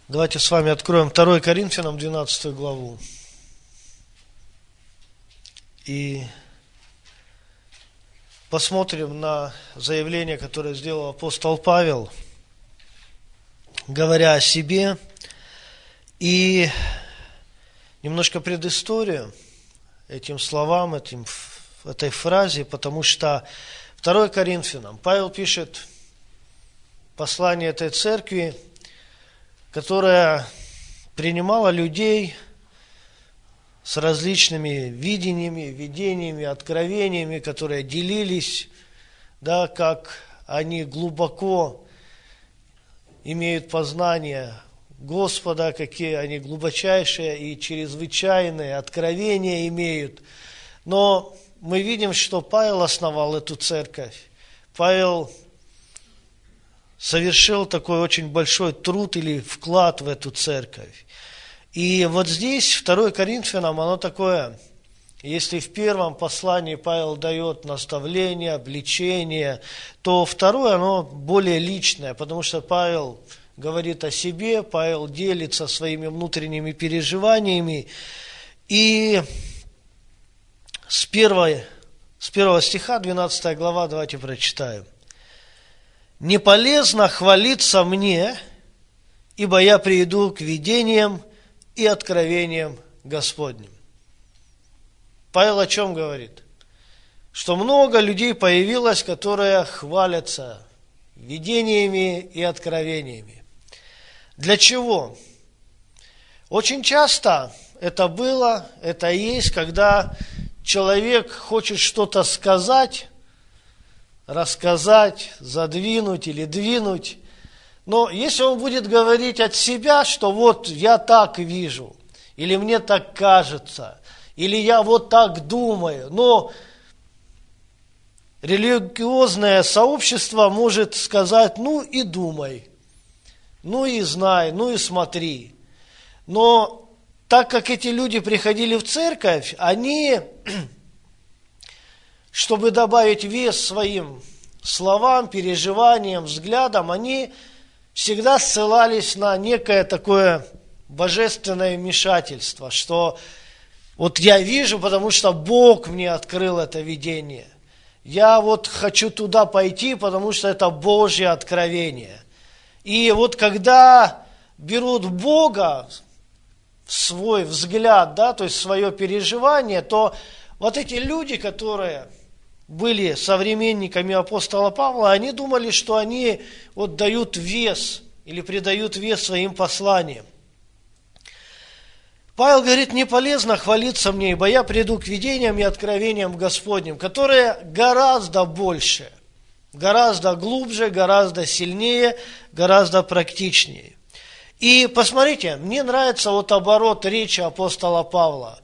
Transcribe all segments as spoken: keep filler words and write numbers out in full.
Давайте с вами откроем второе Коринфянам двенадцатую главу. И посмотрим на заявление, которое сделал апостол Павел, говоря о себе. И немножко предысторию этим словам, этим, этой фразе, потому что второе Коринфянам Павел пишет послание этой церкви, которая принимала людей с различными видениями, видениями, откровениями, которые делились, да, как они глубоко имеют познание Господа, какие они глубочайшие и чрезвычайные откровения имеют. Но мы видим, что Павел основал эту церковь. Павел совершил такой очень большой труд или вклад в эту церковь. И вот здесь, второе Коринфянам, оно такое, если в первом послании Павел дает наставление, обличение, то второе, оно более личное, потому что Павел говорит о себе, Павел делится своими внутренними переживаниями. И с, первой, с первого стиха, двенадцатая глава, давайте прочитаем. «Не полезно хвалиться мне, ибо я прииду к видениям и откровениям Господним». Павел о чем говорит? Что много людей появилось, которые хвалятся видениями и откровениями. Для чего? Очень часто это было, это есть, когда человек хочет что-то сказать, рассказать, задвинуть или двинуть. Но если он будет говорить от себя, что вот я так вижу, или мне так кажется, или я вот так думаю, но религиозное сообщество может сказать, ну и думай, ну и знай, ну и смотри. Но так как эти люди приходили в церковь, они, чтобы добавить вес своим словам, переживаниям, взглядам, они всегда ссылались на некое такое божественное вмешательство, что вот я вижу, потому что Бог мне открыл это видение. Я вот хочу туда пойти, потому что это Божье откровение. И вот когда берут Бога в свой взгляд, да, то есть свое переживание, то вот эти люди, которые были современниками апостола Павла, они думали, что они вот дают вес или придают вес своим посланиям. Павел говорит, не полезно хвалиться мне, ибо я приду к видениям и откровениям Господним, которые гораздо больше, гораздо глубже, гораздо сильнее, гораздо практичнее. И посмотрите, мне нравится вот оборот речи апостола Павла.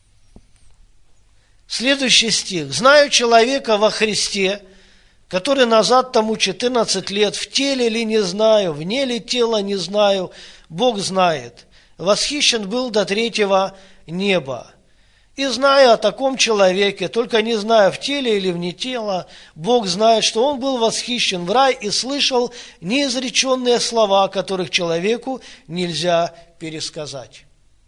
Следующий стих. «Знаю человека во Христе, который назад тому четырнадцать лет, в теле ли не знаю, вне ли тела не знаю, Бог знает. Восхищен был до третьего неба. И знаю о таком человеке, только не знаю, в теле или вне тела, Бог знает, что он был восхищен в рай и слышал неизреченные слова, которых человеку нельзя пересказать».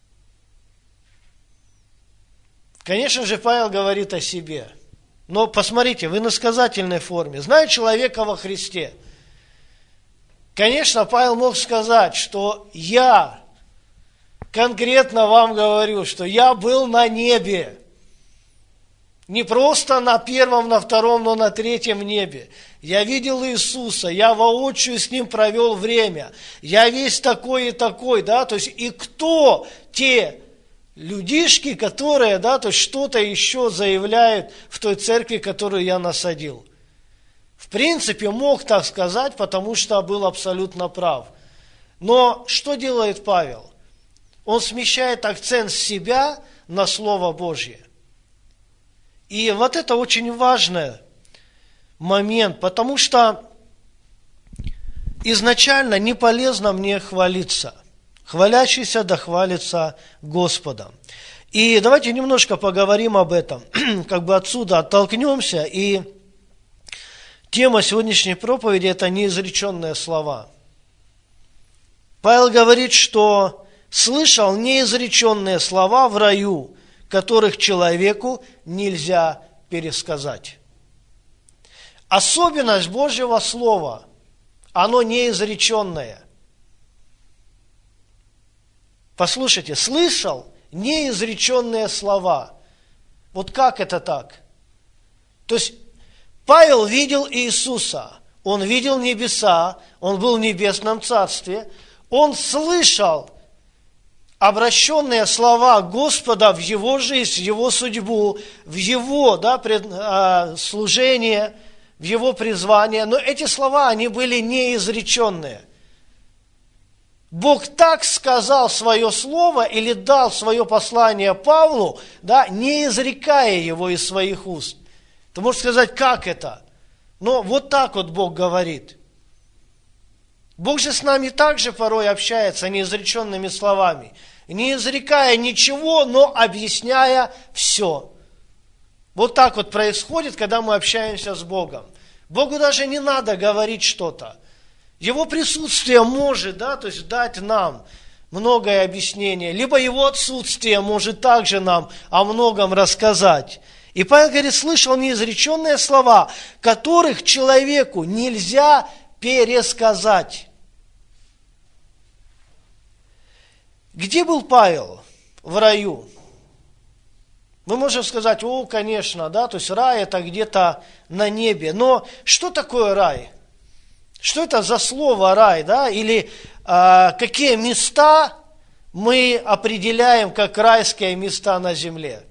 Конечно же, Павел говорит о себе. Но посмотрите, в иносказательной форме. «Знаю человека во Христе». Конечно, Павел мог сказать, что я конкретно вам говорю, что я был на небе. Не просто на первом, на втором, но на третьем небе. Я видел Иисуса, я воочию с Ним провел время. Я весь такой и такой, да, то есть и кто те людишки, которые, да, то есть что-то еще заявляют в той церкви, которую я насадил. В принципе, мог так сказать, потому что был абсолютно прав. Но что делает Павел? Он смещает акцент с себя на Слово Божье. И вот это очень важный момент, потому что изначально не полезно мне хвалиться. Хвалящийся да хвалится Господом. И давайте немножко поговорим об этом, как бы отсюда оттолкнемся. И тема сегодняшней проповеди – это неизреченные слова. Павел говорит, что слышал неизреченные слова в раю, которых человеку нельзя пересказать. Особенность Божьего Слова, оно неизреченное. Послушайте, слышал неизреченные слова. Вот как это так? То есть Павел видел Иисуса, он видел небеса, он был в небесном царстве, он слышал обращенные слова Господа в его жизнь, в его судьбу, в его да, пред, а, служение, в его призвание, но эти слова, они были неизреченные. Бог так сказал свое слово или дал свое послание Павлу, да, не изрекая его из своих уст. Ты можешь сказать, как это? Но вот так вот Бог говорит. Бог же с нами также порой общается неизреченными словами, не изрекая ничего, но объясняя все. Вот так вот происходит, когда мы общаемся с Богом. Богу даже не надо говорить что-то. Его присутствие может, да, то есть дать нам многое объяснение, либо его отсутствие может также нам о многом рассказать. И Павел говорит, слышал неизреченные слова, которых человеку нельзя пересказать. Где был Павел? В раю. Мы можем сказать, о, конечно, да, то есть рай это где-то на небе. Но что такое рай? Что это за слово рай, да? Или а, какие места мы определяем как райские места на земле?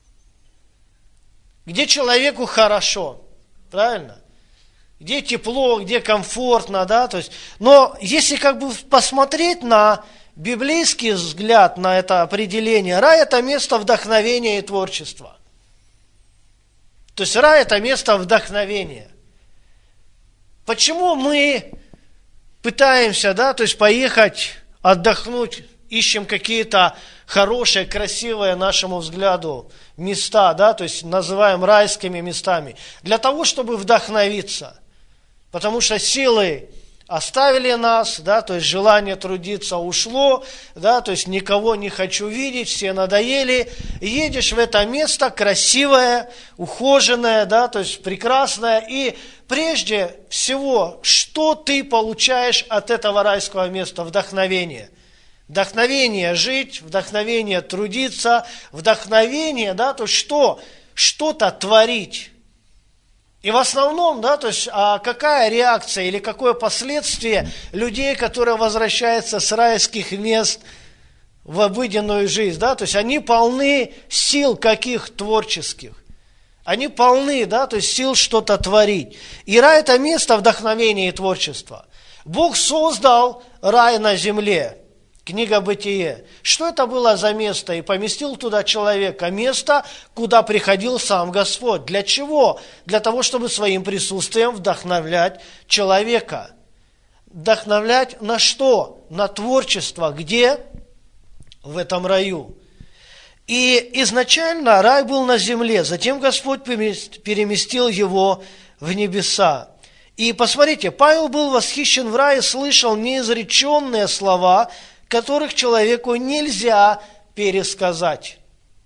Где человеку хорошо, правильно? Где тепло, где комфортно, да? То есть, но если как бы посмотреть на библейский взгляд на это определение, рай это место вдохновения и творчества. То есть рай это место вдохновения. Почему мы пытаемся, да, то есть поехать отдохнуть, ищем какие-то хорошие, красивые нашему взгляду места, да, то есть называем райскими местами, для того, чтобы вдохновиться, потому что силы оставили нас, да, то есть желание трудиться ушло, да, то есть никого не хочу видеть, все надоели. И едешь в это место красивое, ухоженное, да, то есть прекрасное. И прежде всего, что ты получаешь от этого райского места? Вдохновение. Вдохновение жить, вдохновение трудиться, вдохновение, да, то есть что? Что-то творить. И в основном, да, то есть, а какая реакция или какое последствие людей, которые возвращаются с райских мест в обыденную жизнь, да, то есть они полны сил каких творческих, они полны, да, то есть сил что-то творить. И рай это место вдохновения и творчества. Бог создал рай на земле. Книга Бытие. Что это было за место? И поместил туда человека. Место, куда приходил сам Господь. Для чего? Для того, чтобы своим присутствием вдохновлять человека. Вдохновлять на что? На творчество. Где? В этом раю. И изначально рай был на земле. Затем Господь переместил его в небеса. И посмотрите, Павел был восхищен в рае, слышал неизреченные слова, которых человеку нельзя пересказать.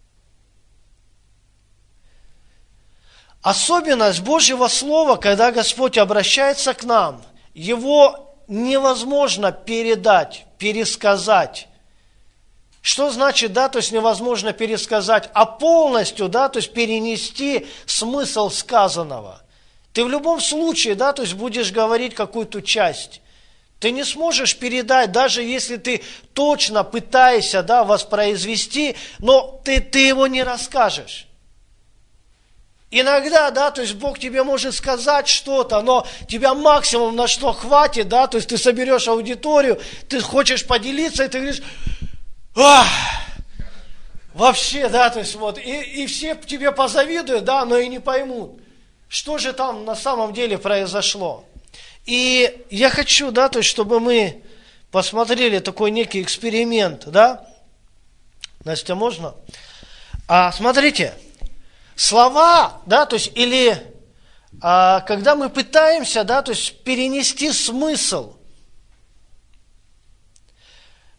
Особенность Божьего Слова, когда Господь обращается к нам, его невозможно передать, пересказать. Что значит, да, то есть невозможно пересказать, а полностью, да, то есть перенести смысл сказанного. Ты в любом случае, да, то есть будешь говорить какую-то часть. Ты не сможешь передать, даже если ты точно пытаешься, да, воспроизвести, но ты, ты его не расскажешь. Иногда, да, то есть Бог тебе может сказать что-то, но тебя максимум на что хватит, да, то есть ты соберешь аудиторию, ты хочешь поделиться, и ты говоришь, ах, вообще, да, то есть вот, и, и все тебе позавидуют, да, но и не поймут, что же там на самом деле произошло. И я хочу, да, то есть, чтобы мы посмотрели такой некий эксперимент, да? Настя, можно? А, смотрите, слова, да, то есть, или а, когда мы пытаемся, да, то есть, перенести смысл,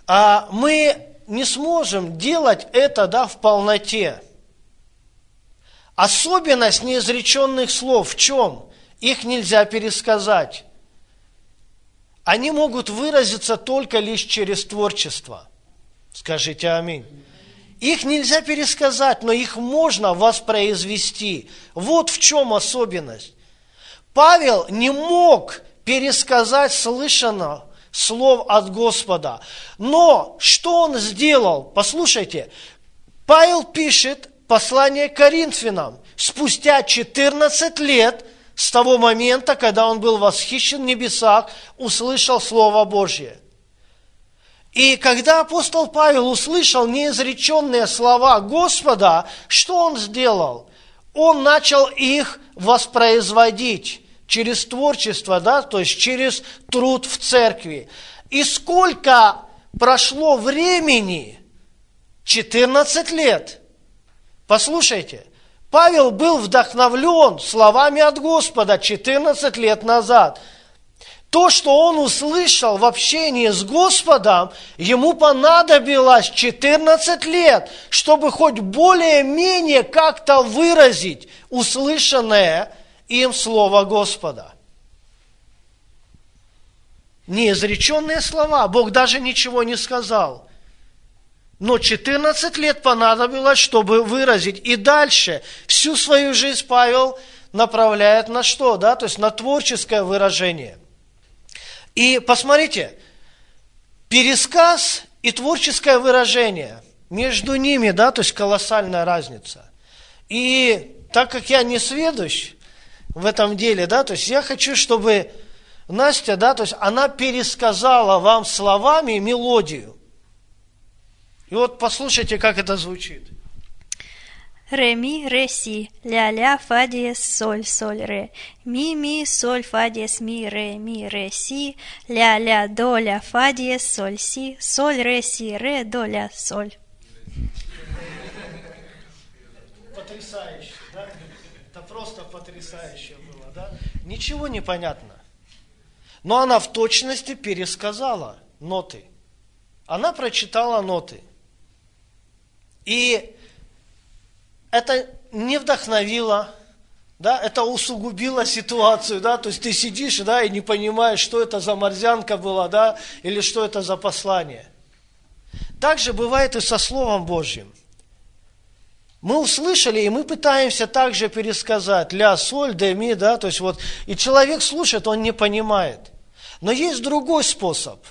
а мы не сможем делать это, да, в полноте. Особенность неизреченных слов в чем? Их нельзя пересказать. Они могут выразиться только лишь через творчество. Скажите аминь. Их нельзя пересказать, но их можно воспроизвести. Вот в чем особенность. Павел не мог пересказать слышанное слов от Господа. Но что он сделал? Послушайте, Павел пишет послание к Коринфянам спустя четырнадцать лет с того момента, когда он был восхищен в небесах, услышал Слово Божье. И когда апостол Павел услышал неизреченные слова Господа, что он сделал? Он начал их воспроизводить через творчество, да, то есть через труд в церкви. И сколько прошло времени? четырнадцать лет. Послушайте, Павел был вдохновлен словами от Господа четырнадцать лет назад. То, что он услышал в общении с Господом, ему понадобилось четырнадцать лет, чтобы хоть более-менее как-то выразить услышанное им слово Господа. Неизреченные слова, Бог даже ничего не сказал. Но четырнадцать лет понадобилось, чтобы выразить. И дальше всю свою жизнь Павел направляет на что? Да? То есть на творческое выражение. И посмотрите, пересказ и творческое выражение, между ними, да, то есть колоссальная разница. И так как я не сведущ в этом деле, да, то есть я хочу, чтобы Настя, да, то есть она пересказала вам словами мелодию. И вот послушайте, как это звучит. Ре, ми, ре, си, ля, ля, фа, диез, соль, соль, ре. Ми, ми, соль, фа, диез, ми, ре, ми, ре, си, ля, ля, до, ля, фа, диез, соль, си, соль, ре, си, ре, до, ля, соль. Потрясающе, да? Это просто потрясающе было, да? Ничего не понятно. Но она в точности пересказала ноты. Она прочитала ноты. И это не вдохновило, да, это усугубило ситуацию, да, то есть ты сидишь, да, и не понимаешь, что это за морзянка была, да, или что это за послание. Так же бывает и со Словом Божьим. Мы услышали, и мы пытаемся также пересказать ля, соль, де, ми, да, то есть вот, и человек слушает, он не понимает. Но есть другой способ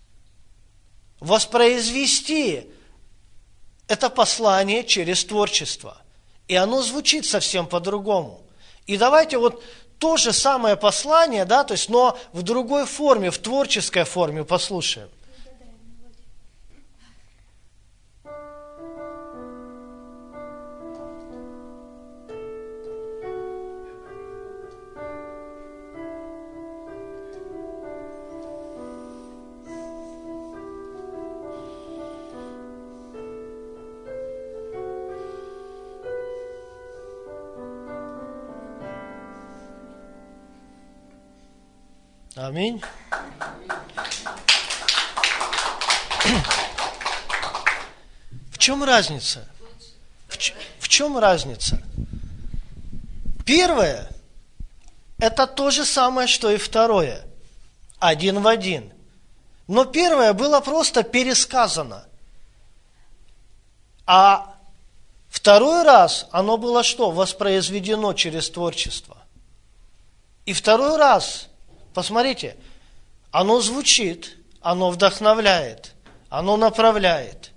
воспроизвести это послание через творчество. И оно звучит совсем по-другому. И давайте вот то же самое послание, да, то есть, но в другой форме, в творческой форме послушаем. Аминь. В чем разница? В, ч- в чем разница? Первое – это то же самое, что и второе. Один в один. Но первое было просто пересказано. А второй раз оно было что? Воспроизведено через творчество. И второй раз, посмотрите, оно звучит, оно вдохновляет, оно направляет.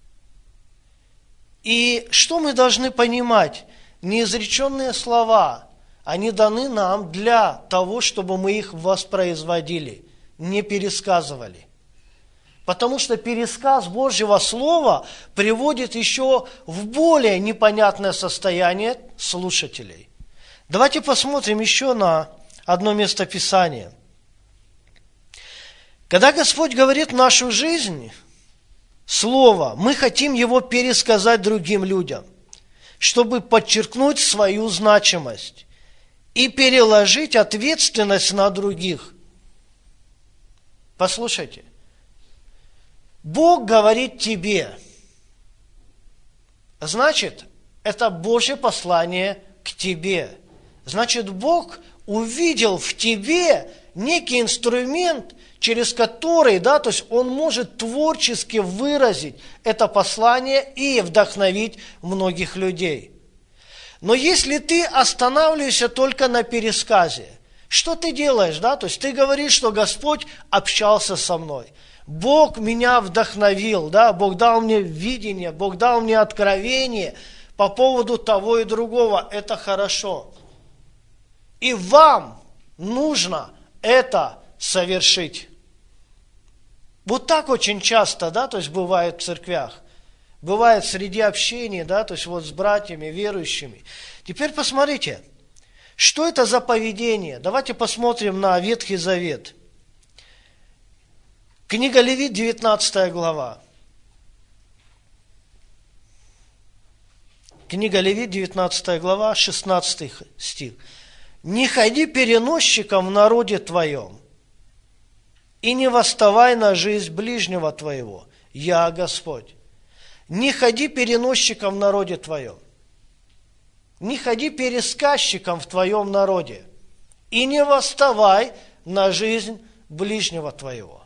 И что мы должны понимать? Неизреченные слова, они даны нам для того, чтобы мы их воспроизводили, не пересказывали. Потому что пересказ Божьего Слова приводит еще в более непонятное состояние слушателей. Давайте посмотрим еще на одно место Писания. Когда Господь говорит в нашу жизнь Слово, мы хотим его пересказать другим людям, чтобы подчеркнуть свою значимость и переложить ответственность на других. Послушайте, Бог говорит тебе. Значит, это Божье послание к тебе. Значит, Бог увидел в тебе некий инструмент, через который, да, то есть Он может творчески выразить это послание и вдохновить многих людей. Но если ты останавливаешься только на пересказе, что ты делаешь, да? То есть ты говоришь, что Господь общался со мной. Бог меня вдохновил, да? Бог дал мне видение, Бог дал мне откровение по поводу того и другого. Это хорошо. И вам нужно это совершить. Вот так очень часто, да, то есть бывает в церквях. Бывает среди общения, да, то есть вот с братьями, верующими. Теперь посмотрите, что это за поведение? Давайте посмотрим на Ветхий Завет. Книга Левит, девятнадцатая глава. Книга Левит, девятнадцатая глава, шестнадцатый стих. «Не ходи переносчиком в народе твоем, и не восставай на жизнь ближнего твоего, я Господь. Не ходи переносчиком в народе твоем, не ходи пересказчиком в твоем народе, и не восставай на жизнь ближнего твоего».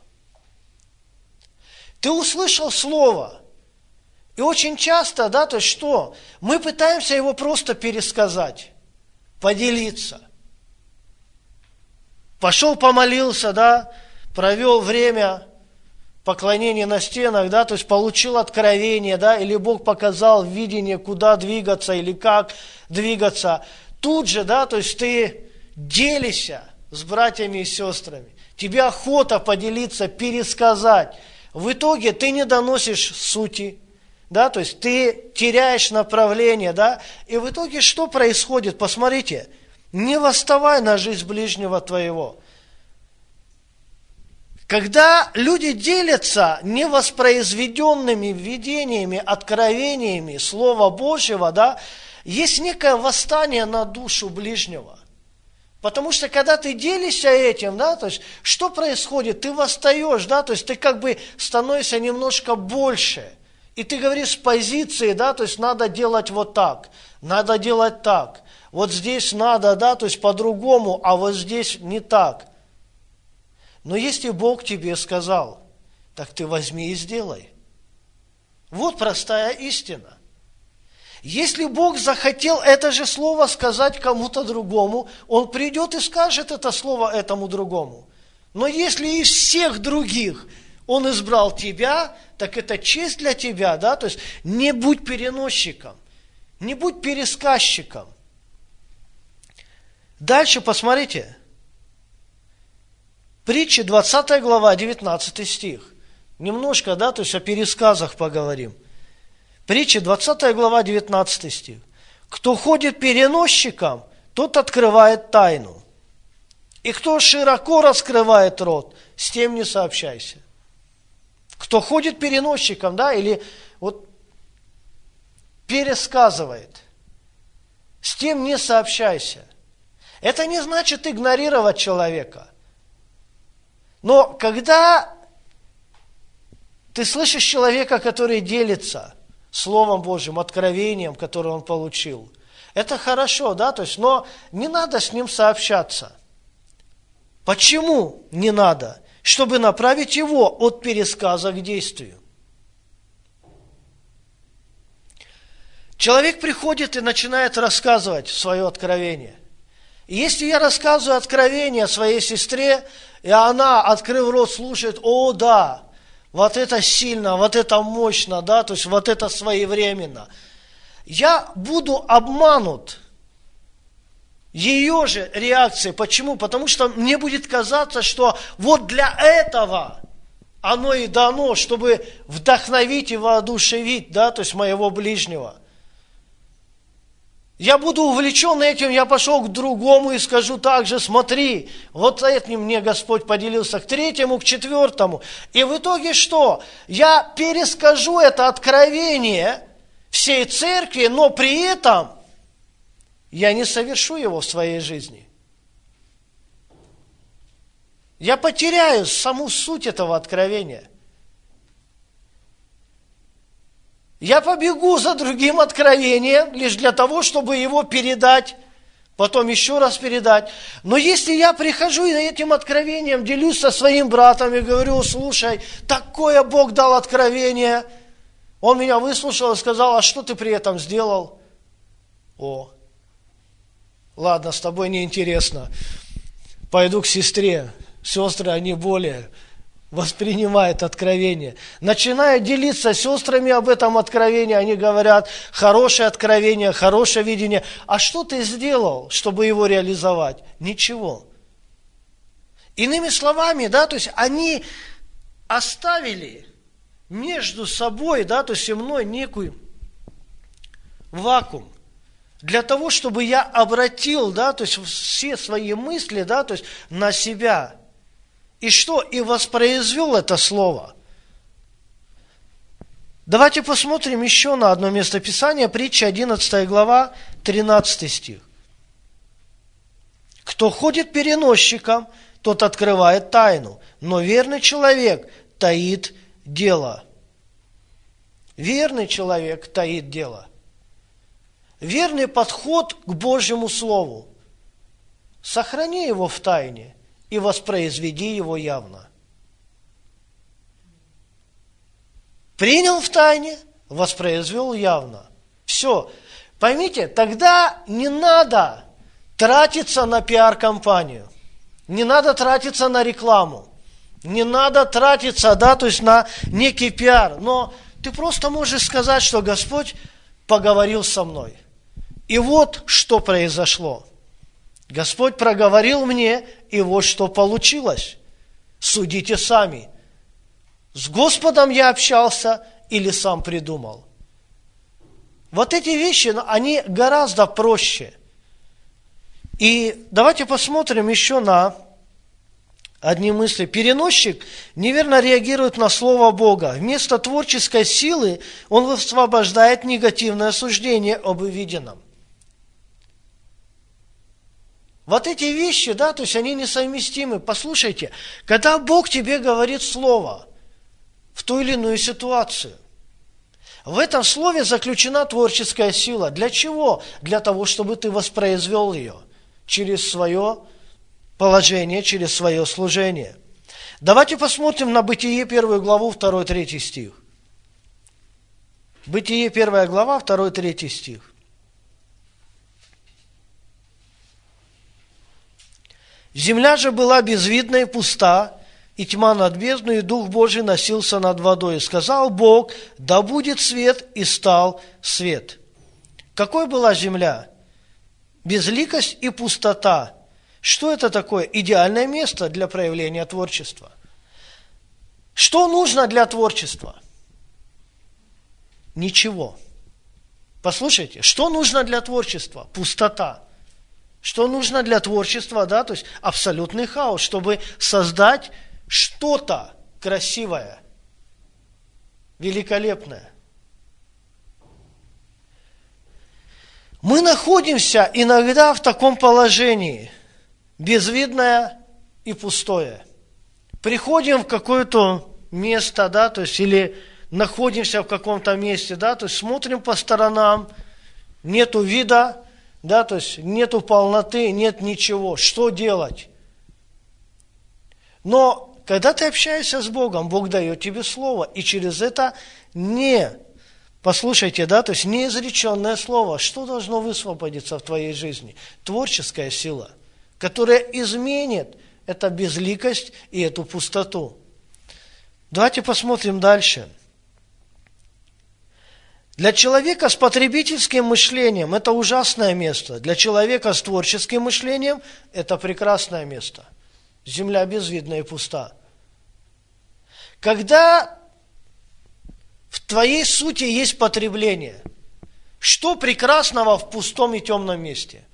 Ты услышал слово, и очень часто, да, то есть что? Мы пытаемся его просто пересказать, поделиться. Пошел помолился, да, провел время поклонения на стенах, да, то есть получил откровение, да, или Бог показал видение, куда двигаться или как двигаться. Тут же, да, то есть ты делишься с братьями и сестрами. Тебе охота поделиться, пересказать. В итоге ты не доносишь сути, да, то есть ты теряешь направление, да, и в итоге что происходит? Посмотрите, не восставай на жизнь ближнего твоего. Когда люди делятся невоспроизведенными видениями, откровениями Слова Божьего, да, есть некое восстание на душу ближнего. Потому что когда ты делишься этим, да, то есть что происходит? Ты восстаешь, да, то есть ты как бы становишься немножко больше. И ты говоришь с позиции, да, то есть надо делать вот так, надо делать так. Вот здесь надо, да, то есть по-другому, а вот здесь не так. Но если Бог тебе сказал, так ты возьми и сделай. Вот простая истина. Если Бог захотел это же слово сказать кому-то другому, Он придет и скажет это слово этому другому. Но если из всех других Он избрал тебя, так это честь для тебя, да? То есть не будь переносчиком, не будь пересказчиком. Дальше посмотрите. Притчи, двадцатая глава, девятнадцатый стих. Немножко, да, то есть о пересказах поговорим. Притчи, двадцатая глава, девятнадцатый стих. «Кто ходит переносчиком, тот открывает тайну. И кто широко раскрывает рот, с тем не сообщайся». Кто ходит переносчиком, да, или вот пересказывает, с тем не сообщайся. Это не значит игнорировать человека. Но когда ты слышишь человека, который делится Словом Божьим, откровением, которое он получил, это хорошо, да, то есть, но не надо с ним сообщаться. Почему не надо? Чтобы направить его от пересказа к действию. Человек приходит и начинает рассказывать свое откровение. И если я рассказываю откровение своей сестре, и она, открыв рот, слушает: о, да, вот это сильно, вот это мощно, да, то есть вот это своевременно, я буду обманут ее же реакцией. Почему? Потому что мне будет казаться, что вот для этого оно и дано, чтобы вдохновить и воодушевить, да, то есть моего ближнего. Я буду увлечен этим, я пошел к другому и скажу также: смотри, вот этим мне Господь поделился, к третьему, к четвертому. И в итоге что? Я перескажу это откровение всей церкви, но при этом я не совершу его в своей жизни. Я потеряю саму суть этого откровения. Я побегу за другим откровением, лишь для того, чтобы его передать, потом еще раз передать. Но если я прихожу и этим откровением делюсь со своим братом и говорю: слушай, такое Бог дал откровение, он меня выслушал и сказал: а что ты при этом сделал? О, ладно, с тобой неинтересно. Пойду к сестре. Сестры, они более воспринимают откровение. Начиная делиться с сестрами об этом откровении, они говорят: хорошее откровение, хорошее видение. А что ты сделал, чтобы его реализовать? Ничего. Иными словами, да, то есть они оставили между собой, да, то есть и мной некую вакуум. Для того, чтобы я обратил, да, то есть все свои мысли, да, то есть на себя. И что? И воспроизвел это слово. Давайте посмотрим еще на одно местописание, притча одиннадцатая глава, тринадцатый стих. Кто ходит переносчиком, тот открывает тайну, но верный человек таит дело. Верный человек таит дело. Верный подход к Божьему Слову. Сохрани его в тайне и воспроизведи его явно. Принял в тайне, воспроизвел явно. Все. Поймите, тогда не надо тратиться на пиар-компанию. Не надо тратиться на рекламу. Не надо тратиться, да, то есть на некий пиар. Но ты просто можешь сказать, что Господь поговорил со мной. И вот что произошло. Господь проговорил мне, и вот что получилось. Судите сами. С Господом я общался или сам придумал? Вот эти вещи, они гораздо проще. И давайте посмотрим еще на одни мысли. Переносчик неверно реагирует на Слово Бога. Вместо творческой силы он высвобождает негативное суждение об увиденном. Вот эти вещи, да, то есть они несовместимы. Послушайте, когда Бог тебе говорит слово в ту или иную ситуацию, в этом слове заключена творческая сила. Для чего? Для того, чтобы ты воспроизвел ее через свое положение, через свое служение. Давайте посмотрим на Бытие первую главу, второй, третий стих. Бытие первая глава, второй, третий стих. Земля же была безвидна и пуста, и тьма над бездной, и Дух Божий носился над водой. И сказал Бог: да будет свет, и стал свет. Какой была земля? Безликость и пустота. Что это такое? Идеальное место для проявления творчества. Что нужно для творчества? Ничего. Послушайте, что нужно для творчества? Пустота. Что нужно для творчества, да, то есть абсолютный хаос, чтобы создать что-то красивое, великолепное. Мы находимся иногда в таком положении, безвидное и пустое. Приходим в какое-то место, да, то есть или находимся в каком-то месте, да, то есть смотрим по сторонам, нету вида, да, то есть нету полноты, нет ничего. Что делать? Но когда ты общаешься с Богом, Бог дает тебе слово, и через это не, послушайте, да, то есть неизреченное слово, что должно высвободиться в твоей жизни? Творческая сила, которая изменит эту безликость и эту пустоту. Давайте посмотрим дальше. Для человека с потребительским мышлением это ужасное место. Для человека с творческим мышлением это прекрасное место. Земля безвидна и пуста. Когда в твоей сути есть потребление, что прекрасного в пустом и темном месте?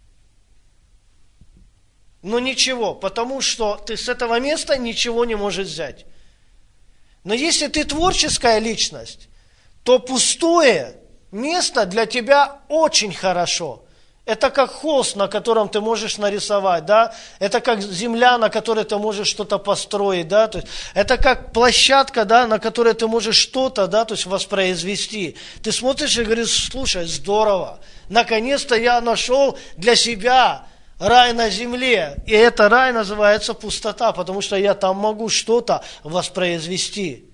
Ну ничего, потому что ты с этого места ничего не можешь взять. Но если ты творческая личность, то пустое место для тебя очень хорошо. Это как холст, на котором ты можешь нарисовать, да? Это как земля, на которой ты можешь что-то построить, да? То есть, это как площадка, да, на которой ты можешь что-то, да, то есть воспроизвести. Ты смотришь и говоришь: слушай, здорово, наконец-то я нашел для себя рай на земле. И это рай называется пустота, потому что я там могу что-то воспроизвести.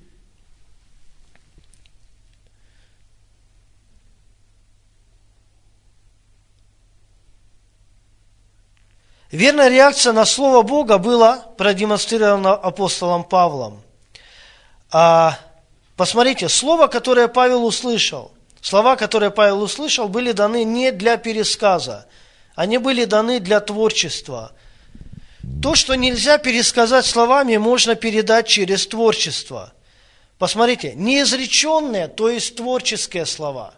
Верная реакция на Слово Бога была продемонстрирована апостолом Павлом. А, посмотрите, слово, которое Павел услышал, слова, которые Павел услышал, были даны не для пересказа, они были даны для творчества. То, что нельзя пересказать словами, можно передать через творчество. Посмотрите, неизреченные, то есть творческие слова.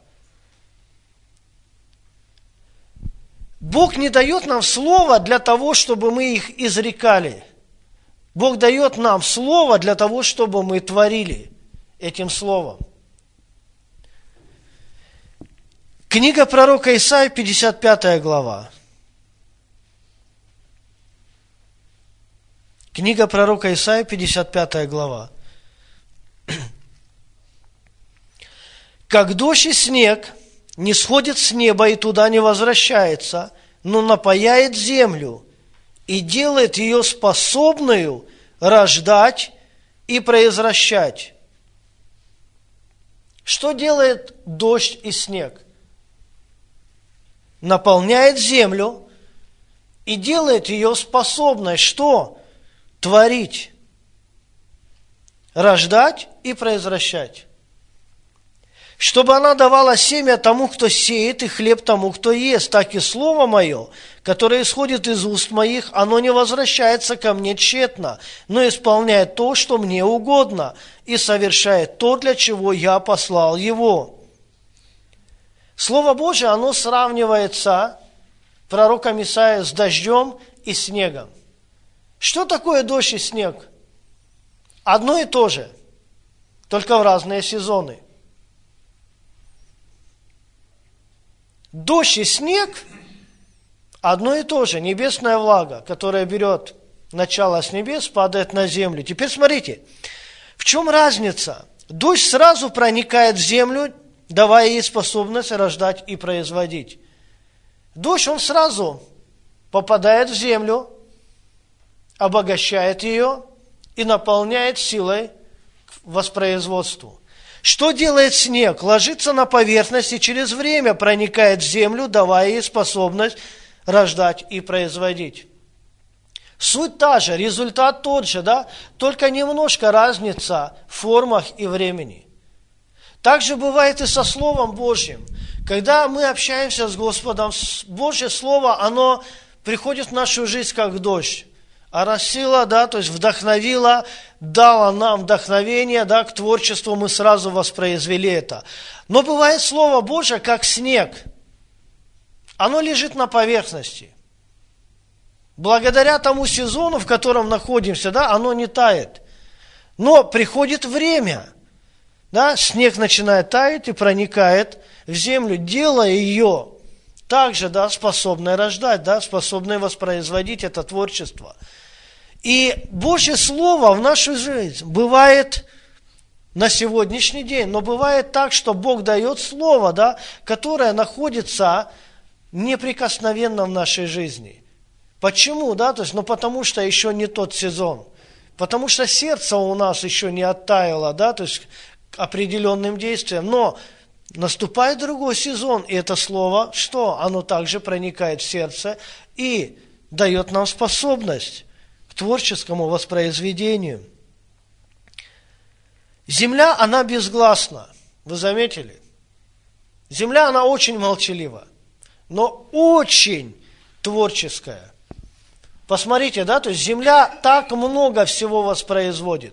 Бог не дает нам слово для того, чтобы мы их изрекали. Бог дает нам слово для того, чтобы мы творили этим словом. Книга пророка Исаии, пятьдесят пятая глава. Книга пророка Исаии, пятьдесят пятая глава. «Как дождь и снег не сходит с неба и туда не возвращается, но напояет землю и делает ее способную рождать и произращать». Что делает дождь и снег? Наполняет землю и делает ее способной что? Творить, рождать и произращать. Чтобы она давала семя тому, кто сеет, и хлеб тому, кто ест. Так и слово мое, которое исходит из уст моих, оно не возвращается ко мне тщетно, но исполняет то, что мне угодно, и совершает то, для чего я послал его. Слово Божие, оно сравнивается пророком Исаией с дождем и снегом. Что такое дождь и снег? Одно и то же, только в разные сезоны. Дождь и снег – одно и то же, небесная влага, которая берет начало с небес, падает на землю. Теперь смотрите, в чем разница? Дождь сразу проникает в землю, давая ей способность рождать и производить. Дождь, он сразу попадает в землю, обогащает ее и наполняет силой к воспроизводству. Что делает снег? Ложится на поверхность и через время проникает в землю, давая ей способность рождать и производить. Суть та же, результат тот же, да? Только немножко разница в формах и времени. Так же бывает и со Словом Божьим. Когда мы общаемся с Господом, Божье Слово, оно приходит в нашу жизнь как дождь. Оросила, да, то есть вдохновила, дала нам вдохновение, да, к творчеству, мы сразу воспроизвели это. Но бывает Слово Божие, как снег. Оно лежит на поверхности. Благодаря тому сезону, в котором находимся, да, оно не тает. Но приходит время, да, снег начинает таять и проникает в землю, делая ее также, да, способной рождать, да, способной воспроизводить это творчество. И Божье Слово в нашу жизнь бывает на сегодняшний день, но бывает так, что Бог дает Слово, да, которое находится неприкосновенно в нашей жизни. Почему? Да? То есть, ну, потому что еще не тот сезон. Потому что сердце у нас еще не оттаяло, да, то есть к определенным действиям. Но наступает другой сезон, и это слово, что? Оно также проникает в сердце и дает нам способность к творческому воспроизведению. Земля, она безгласна. Вы заметили? Земля, она очень молчалива, но очень творческая. Посмотрите, да, то есть земля так много всего воспроизводит.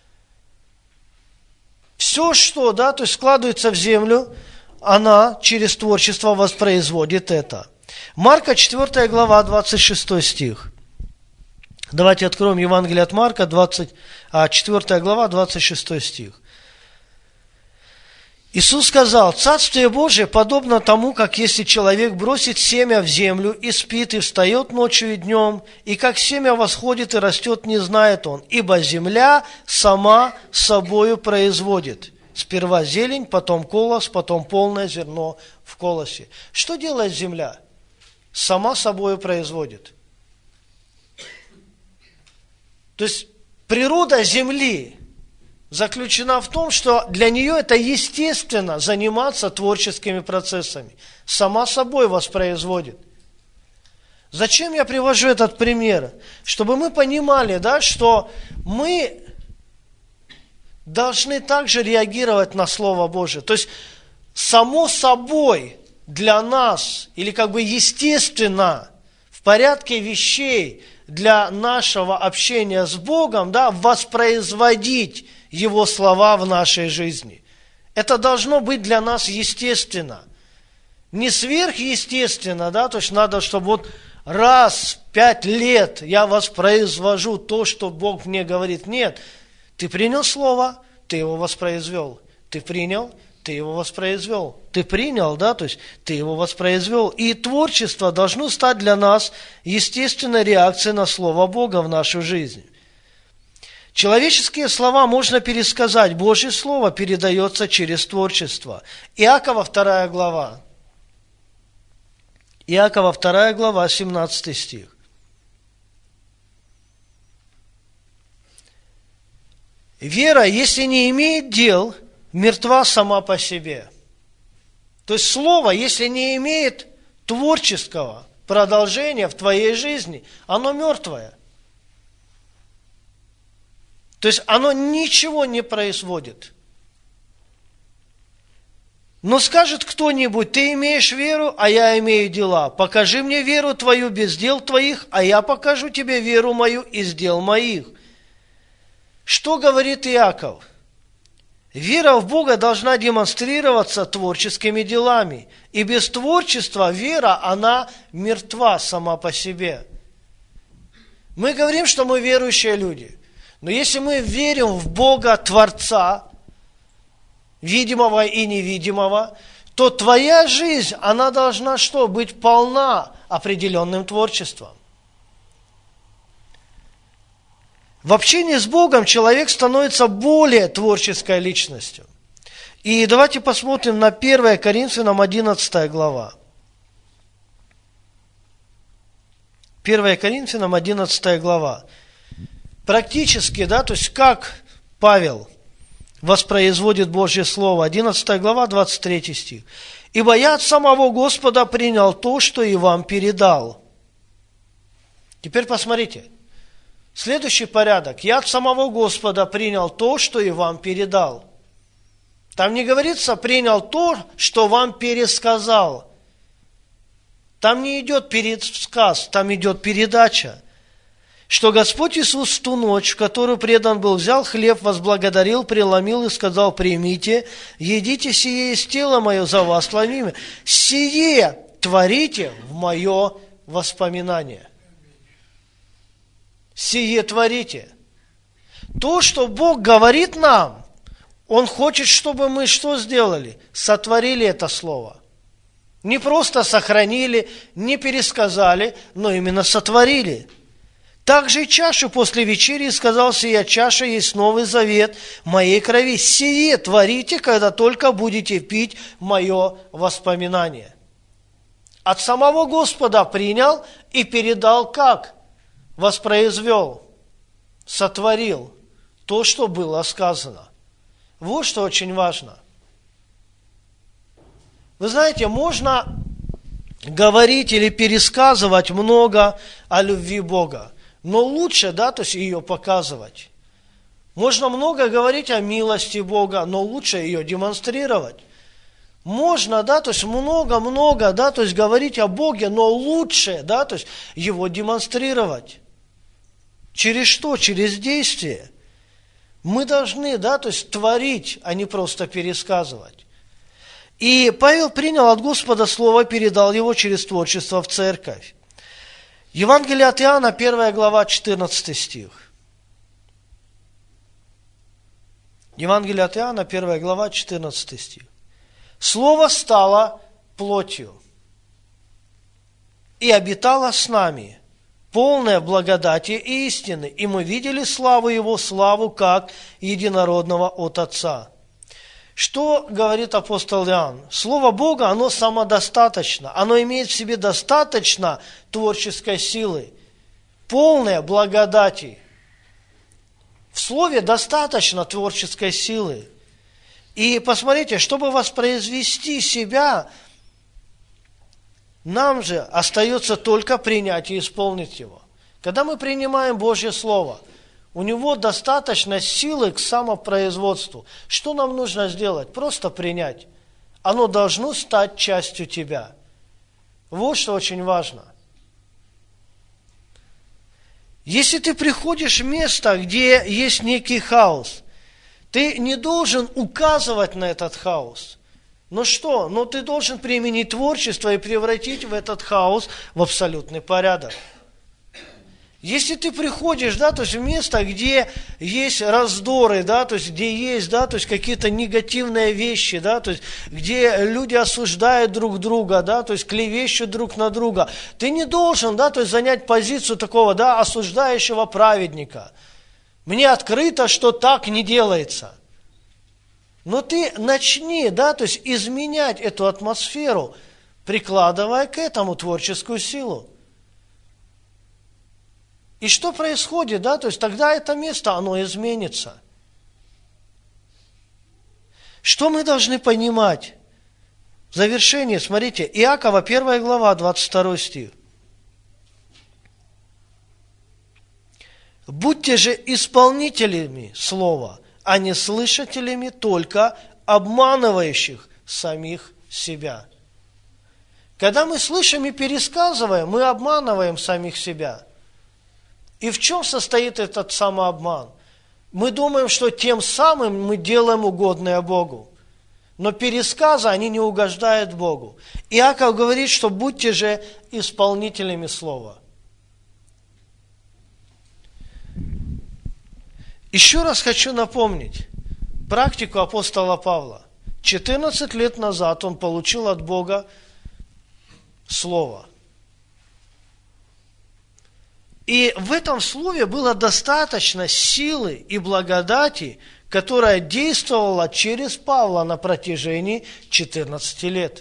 Все, что, да, то есть складывается в землю, она через творчество воспроизводит это. Марка четвёртая глава, двадцать шестой стих. Давайте откроем Евангелие от Марка, двадцать, четвёртая глава, двадцать шестой стих. Иисус сказал: «Царствие Божие подобно тому, как если человек бросит семя в землю и спит, и встает ночью и днем, и как семя восходит и растет, не знает он, ибо земля сама собою производит. Сперва зелень, потом колос, потом полное зерно в колосе». Что делает земля? Сама собою производит. То есть природа земли заключена в том, что для нее это естественно заниматься творческими процессами. Сама собой воспроизводит. Зачем я привожу этот пример? Чтобы мы понимали, да, что мы должны также реагировать на Слово Божие. То есть, само собой для нас, или как бы естественно, в порядке вещей для нашего общения с Богом, да, воспроизводить Его слова в нашей жизни. Это должно быть для нас естественно. Не сверхъестественно, да, то есть надо, чтобы вот раз в пять лет я воспроизвожу то, что Бог мне говорит. Нет, ты принял слово, ты его воспроизвел. Ты принял, ты его воспроизвел. Ты принял, да, то есть ты его воспроизвел. И творчество должно стать для нас естественной реакцией на Слово Бога в нашу жизнь. Человеческие слова можно пересказать, Божье Слово передается через творчество. Иакова вторая глава. Иакова вторая глава, семнадцатый стих. Вера, если не имеет дел, мертва сама по себе. То есть слово, если не имеет творческого продолжения в твоей жизни, оно мертвое. То есть оно ничего не производит. Но скажет кто-нибудь: ты имеешь веру, а я имею дела. Покажи мне веру твою без дел твоих, а я покажу тебе веру мою из дел моих. Что говорит Иаков? Вера в Бога должна демонстрироваться творческими делами. И без творчества вера, она мертва сама по себе. Мы говорим, что мы верующие люди. Но если мы верим в Бога Творца, видимого и невидимого, то твоя жизнь, она должна что? Быть полна определенным творчеством. В общении с Богом человек становится более творческой личностью. И давайте посмотрим на первое Коринфянам одиннадцатая глава. первое Коринфянам одиннадцатая глава. Практически, да, то есть как Павел воспроизводит Божье Слово. одиннадцатая глава, двадцать третий стих. «Ибо я от самого Господа принял то, что и вам передал». Теперь посмотрите. Следующий порядок. «Я от самого Господа принял то, что и вам передал». Там не говорится «принял то, что вам пересказал». Там не идет пересказ, там идет передача. «Что Господь Иисус в ту ночь, в которую предан был, взял хлеб, возблагодарил, преломил и сказал: примите, едите сие из тела мое за вас ломимое. Сие творите в мое воспоминание». Сие творите. То, что Бог говорит нам, Он хочет, чтобы мы что сделали? Сотворили это слово. Не просто сохранили, не пересказали, но именно сотворили. Также и чашу после вечери сказал: сия чаша есть новый завет моей крови. Сие творите, когда только будете пить мое воспоминание. От самого Господа принял и передал как? Воспроизвел, сотворил то, что было сказано. Вот что очень важно. Вы знаете, можно говорить или пересказывать много о любви Бога, но лучше, да, то есть ее показывать. Можно много говорить о милости Бога, но лучше ее демонстрировать. Можно, да, то есть много-много, да, то есть говорить о Боге, но лучше, да, то есть его демонстрировать. Через что? Через действие. Мы должны, да, то есть творить, а не просто пересказывать. И Павел принял от Господа слово, передал его через творчество в церковь. Евангелие от Иоанна, первая глава, четырнадцатый стих. Евангелие от Иоанна, первая глава, четырнадцатый стих. Слово стало плотью и обитало с нами, полное благодати и истины, и мы видели славу Его, славу как единородного от Отца. Что говорит апостол Иоанн? Слово Бога, оно самодостаточно, оно имеет в себе достаточно творческой силы, полное благодати. В Слове достаточно творческой силы. И посмотрите, чтобы воспроизвести себя, нам же остается только принять и исполнить его. Когда мы принимаем Божье Слово, у него достаточно силы к самопроизводству. Что нам нужно сделать? Просто принять. Оно должно стать частью тебя. Вот что очень важно. Если ты приходишь в место, где есть некий хаос, ты не должен указывать на этот хаос. Но что? Но ты должен применить творчество и превратить в этот хаос в абсолютный порядок. Если ты приходишь, да, то есть в место, где есть раздоры, да, то есть где есть, да, то есть какие-то негативные вещи, да, то есть где люди осуждают друг друга, да, то есть клевещут друг на друга, ты не должен, да, то есть занять позицию такого, да, осуждающего праведника. Мне открыто, что так не делается. Но ты начни, да, то есть изменять эту атмосферу, прикладывая к этому творческую силу. И что происходит, да, то есть тогда это место, оно изменится. Что мы должны понимать? В завершение, смотрите, Иакова, первая глава, двадцать второй стих. «Будьте же исполнителями слова, а не слышателями только обманывающих самих себя». Когда мы слышим и пересказываем, мы обманываем самих себя. И в чем состоит этот самообман? Мы думаем, что тем самым мы делаем угодное Богу. Но пересказы, они не угождают Богу. Иаков говорит, что будьте же исполнителями слова. Еще раз хочу напомнить практику апостола Павла. четырнадцать лет назад он получил от Бога слово. И в этом слове было достаточно силы и благодати, которая действовала через Павла на протяжении четырнадцати лет.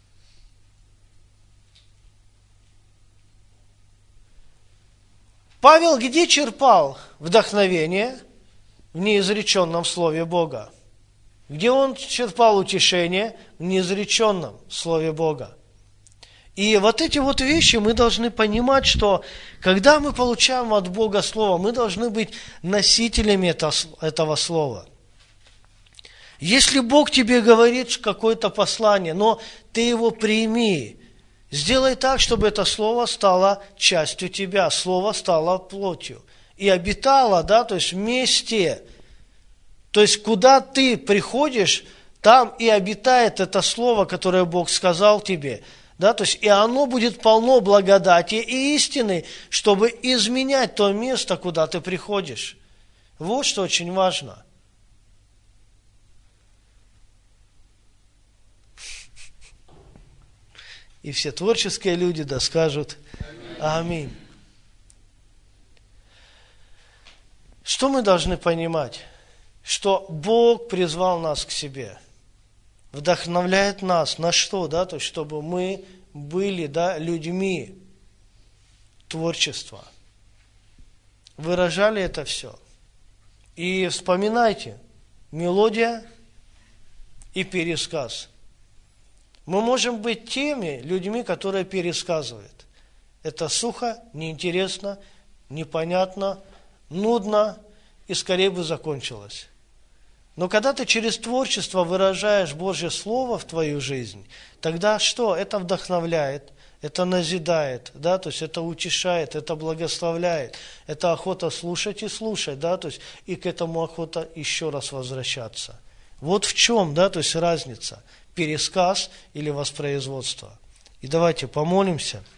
Павел где черпал вдохновение? В неизреченном Слове Бога. Где он черпал утешение? В неизреченном Слове Бога. И вот эти вот вещи мы должны понимать, что когда мы получаем от Бога Слово, мы должны быть носителями этого Слова. Если Бог тебе говорит какое-то послание, но ты его прими, сделай так, чтобы это Слово стало частью тебя, Слово стало плотью. И обитало, да, то есть вместе. То есть куда ты приходишь, там и обитает это Слово, которое Бог сказал тебе. Да, то есть и оно будет полно благодати и истины, чтобы изменять то место, куда ты приходишь. Вот что очень важно. И все творческие люди да скажут аминь. Что мы должны понимать? Что Бог призвал нас к себе. Вдохновляет нас на что, да, то есть чтобы мы были, да, людьми творчества, выражали это все. И вспоминайте, мелодия и пересказ. Мы можем быть теми людьми, которые пересказывают. Это сухо, неинтересно, непонятно, нудно и скорее бы закончилось. Но когда ты через творчество выражаешь Божье Слово в твою жизнь, тогда что? Это вдохновляет, это назидает, да, то есть это утешает, это благословляет, это охота слушать и слушать, да, то есть и к этому охота еще раз возвращаться. Вот в чем, да, то есть разница, пересказ или воспроизводство. И давайте помолимся.